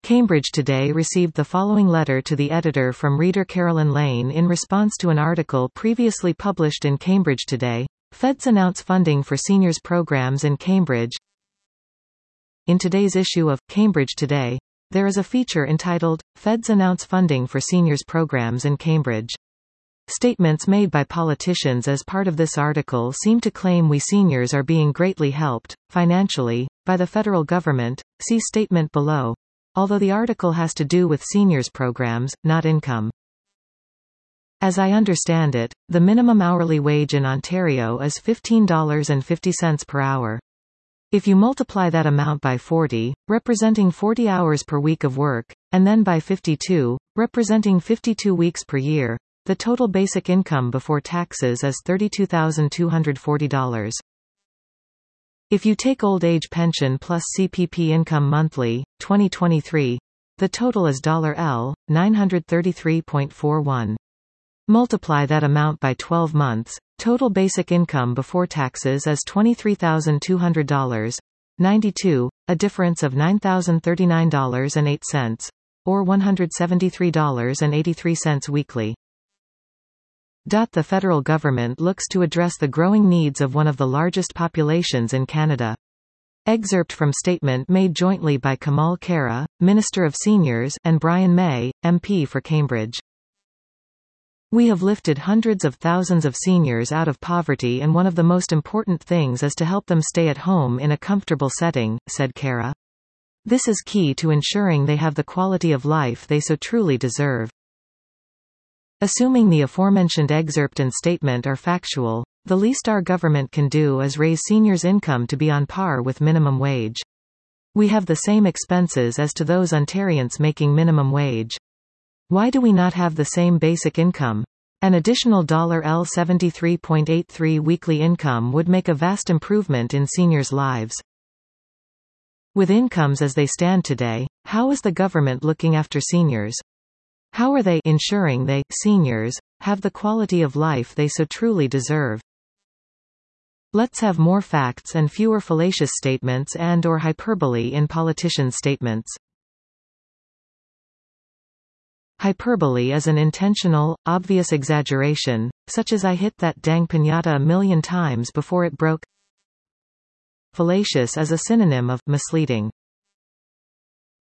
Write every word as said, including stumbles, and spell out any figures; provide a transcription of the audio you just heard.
Cambridge Today received the following letter to the editor from reader Carolyn Lane in response to an article previously published in Cambridge Today. Feds announce funding for seniors programs in Cambridge. In today's issue of Cambridge Today, there is a feature entitled, Feds Announce Funding for Seniors Programs in Cambridge. Statements made by politicians as part of this article seem to claim we seniors are being greatly helped, financially, by the federal government. See statement below. Although the article has to do with seniors programs, not income. As I understand it, the minimum hourly wage in Ontario is fifteen dollars and fifty cents per hour. If you multiply that amount by forty, representing forty hours per week of work, and then by fifty-two, representing fifty-two weeks per year, the total basic income before taxes is thirty-two thousand two hundred forty dollars. If you take old age pension plus C P P income monthly, twenty twenty-three, the total is nine hundred thirty-three dollars and forty-one cents. Multiply that amount by twelve months, total basic income before taxes is twenty-three thousand two hundred dollars and ninety-two cents, a difference of nine thousand thirty-nine dollars and eight cents, or one hundred seventy-three dollars and eighty-three cents weekly. The federal government looks to address the growing needs of one of the largest populations in Canada. Excerpt from statement made jointly by Kamal Khera, Minister of Seniors, and Brian May, M P for Cambridge. We have lifted hundreds of thousands of seniors out of poverty, and one of the most important things is to help them stay at home in a comfortable setting, said Khera. This is key to ensuring they have the quality of life they so truly deserve. Assuming the aforementioned excerpt and statement are factual, the least our government can do is raise seniors' income to be on par with minimum wage. We have the same expenses as to those Ontarians making minimum wage. Why do we not have the same basic income? An additional seventy-three dollars and eighty-three cents weekly income would make a vast improvement in seniors' lives. With incomes as they stand today, how is the government looking after seniors? How are they ensuring they, seniors, have the quality of life they so truly deserve? Let's have more facts and fewer fallacious statements and or hyperbole in politicians' statements. Hyperbole is an intentional, obvious exaggeration, such as I hit that dang piñata a million times before it broke. Fallacious is a synonym of misleading.